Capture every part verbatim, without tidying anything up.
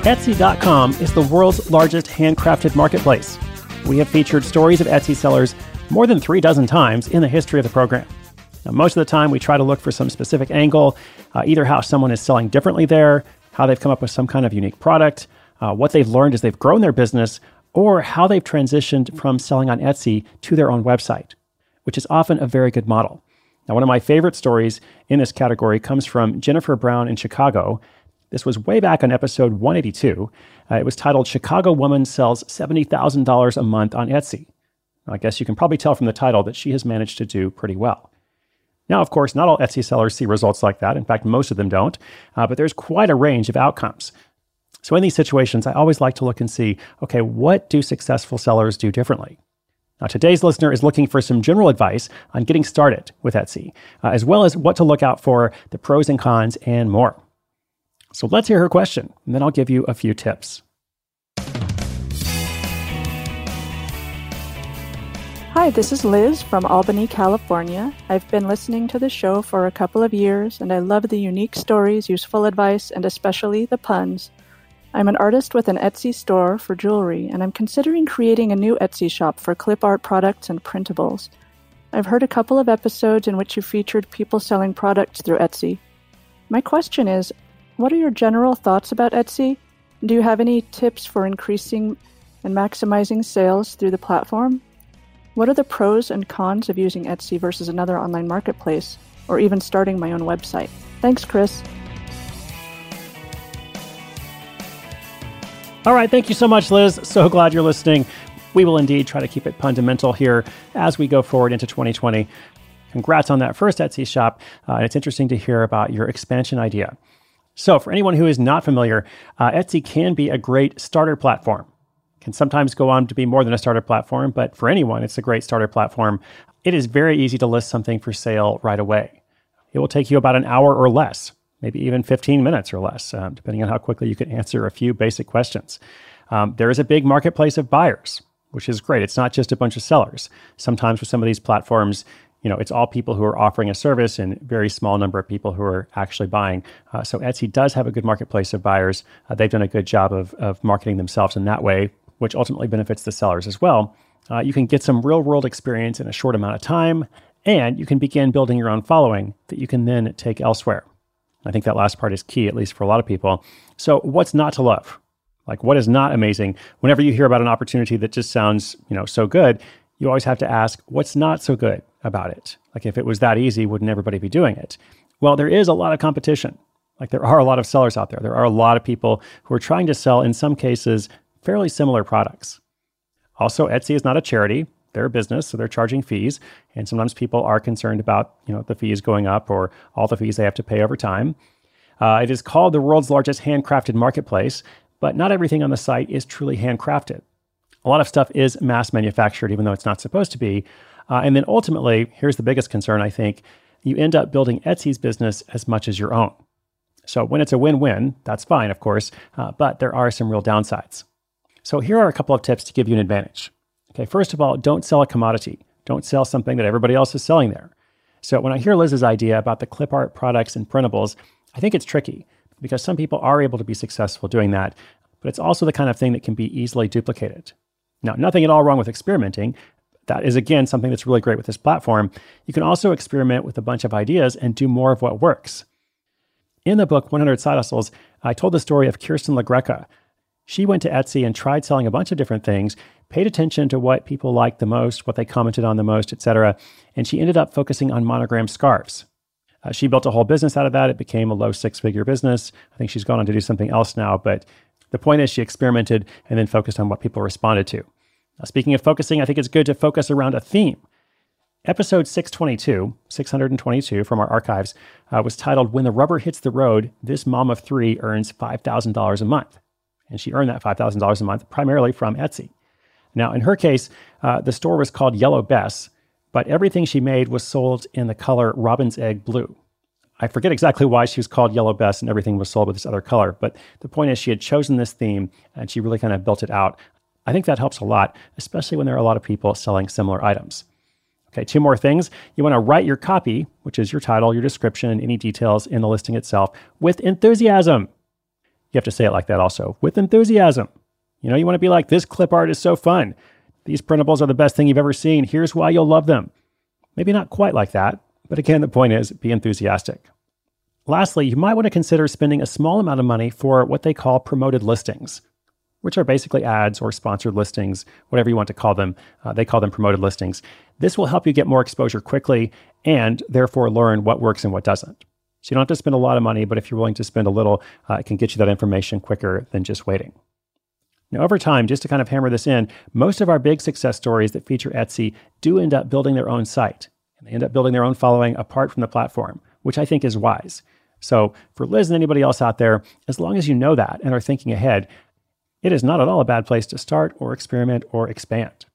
Etsy dot com is the world's largest handcrafted marketplace. We have featured stories of Etsy sellers more than three dozen times in the history of the program. Now, most of the time, we try to look for some specific angle, uh, either how someone is selling differently there, how they've come up with some kind of unique product, uh, what they've learned as they've grown their business, or how they've transitioned from selling on Etsy to their own website, which is often a very good model. Now, one of my favorite stories in this category comes from Jennifer Brown in Chicago. This was way back on episode one eighty-two. Uh, it was titled, Chicago Woman Sells seventy thousand dollars a Month on Etsy. I guess you can probably tell from the title that she has managed to do pretty well. Now, of course, not all Etsy sellers see results like that. In fact, most of them don't. Uh, but there's quite a range of outcomes. So in these situations, I always like to look and see, okay, what do successful sellers do differently? Now, today's listener is looking for some general advice on getting started with Etsy, uh, as well as what to look out for, the pros and cons, and more. So let's hear her question, and then I'll give you a few tips. Hi, this is Liz from Albany, California. I've been listening to the show for a couple of years, and I love the unique stories, useful advice, and especially the puns. I'm an artist with an Etsy store for jewelry, and I'm considering creating a new Etsy shop for clip art products and printables. I've heard a couple of episodes in which you featured people selling products through Etsy. My question is, what are your general thoughts about Etsy? Do you have any tips for increasing and maximizing sales through the platform? What are the pros and cons of using Etsy versus another online marketplace, or even starting my own website? Thanks, Chris. All right, thank you so much, Liz. So glad you're listening. We will indeed try to keep it fundamental here as we go forward into twenty twenty. Congrats on that first Etsy shop. Uh, it's interesting to hear about your expansion idea. So for anyone who is not familiar, uh, Etsy can be a great starter platform. Can sometimes go on to be more than a starter platform, but for anyone, it's a great starter platform. It is very easy to list something for sale right away. It will take you about an hour or less, maybe even fifteen minutes or less, um, depending on how quickly you can answer a few basic questions. Um, there is a big marketplace of buyers, which is great. It's not just a bunch of sellers. Sometimes with some of these platforms, you know, it's all people who are offering a service and very small number of people who are actually buying. Uh, so Etsy does have a good marketplace of buyers. Uh, they've done a good job of, of marketing themselves in that way, which ultimately benefits the sellers as well. Uh, you can get some real-world experience in a short amount of time, and you can begin building your own following that you can then take elsewhere. I think that last part is key, at least for a lot of people. So what's not to love? Like, what is not amazing? Whenever you hear about an opportunity that just sounds, you know, so good, you always have to ask, what's not so good about it? Like, if it was that easy, wouldn't everybody be doing it? Well, there is a lot of competition. Like, there are a lot of sellers out there. There are a lot of people who are trying to sell, in some cases, fairly similar products. Also, Etsy is not a charity. They're a business, so they're charging fees. And sometimes people are concerned about, you know, the fees going up or all the fees they have to pay over time. Uh, it is called the world's largest handcrafted marketplace, but not everything on the site is truly handcrafted. A lot of stuff is mass manufactured, even though it's not supposed to be. Uh, and then ultimately, here's the biggest concern, I think, you end up building Etsy's business as much as your own. So when it's a win-win, that's fine, of course, uh, but there are some real downsides. So here are a couple of tips to give you an advantage. Okay, first of all, don't sell a commodity. Don't sell something that everybody else is selling there. So when I hear Liz's idea about the clip art products and printables, I think it's tricky because some people are able to be successful doing that, but it's also the kind of thing that can be easily duplicated. Now, nothing at all wrong with experimenting. That is, again, something that's really great with this platform. You can also experiment with a bunch of ideas and do more of what works. In the book, one hundred Side Hustles, I told the story of Kirsten LaGreca. She went to Etsy and tried selling a bunch of different things, paid attention to what people liked the most, what they commented on the most, et cetera, and she ended up focusing on monogram scarves. Uh, she built a whole business out of that. It became a low six-figure business. I think she's gone on to do something else now, but the point is she experimented and then focused on what people responded to. Now, speaking of focusing, I think it's good to focus around a theme. Episode six twenty-two, six hundred twenty-two from our archives, uh, was titled, When the Rubber Hits the Road, This Mom of Three Earns five thousand dollars a Month. And she earned that five thousand dollars a month primarily from Etsy. Now, in her case, uh, the store was called Yellow Bess, but everything she made was sold in the color Robin's Egg Blue. I forget exactly why she was called Yellow Bess and everything was sold with this other color, but the point is she had chosen this theme and she really kind of built it out. I think that helps a lot, especially when there are a lot of people selling similar items. Okay, two more things. You want to write your copy, which is your title, your description, and any details in the listing itself, with enthusiasm. You have to say it like that also, with enthusiasm. You know, you want to be like, this clip art is so fun. These printables are the best thing you've ever seen. Here's why you'll love them. Maybe not quite like that, but again, the point is, be enthusiastic. Lastly, you might want to consider spending a small amount of money for what they call promoted listings, which are basically ads or sponsored listings, whatever you want to call them. Uh, they call them promoted listings. This will help you get more exposure quickly and therefore learn what works and what doesn't. So you don't have to spend a lot of money, but if you're willing to spend a little, uh, it can get you that information quicker than just waiting. Now, over time, just to kind of hammer this in, most of our big success stories that feature Etsy do end up building their own site. And they end up building their own following apart from the platform, which I think is wise. So for Liz and anybody else out there, as long as you know that and are thinking ahead, it is not at all a bad place to start or experiment or expand.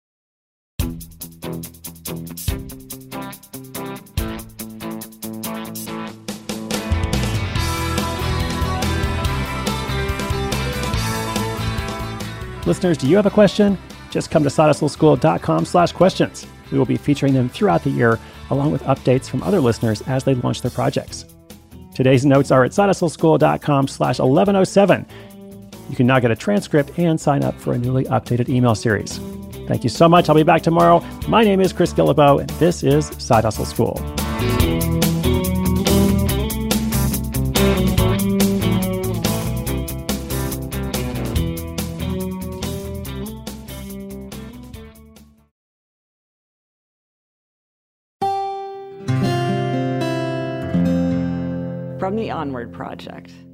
Listeners, do you have a question? Just come to sidehustleschool.com slash questions. We will be featuring them throughout the year, along with updates from other listeners as they launch their projects. Today's notes are at sidehustleschool.com slash 1107. You can now get a transcript and sign up for a newly updated email series. Thank you so much. I'll be back tomorrow. My name is Chris Guillebeau, and this is Side Hustle School. From the Onward Project.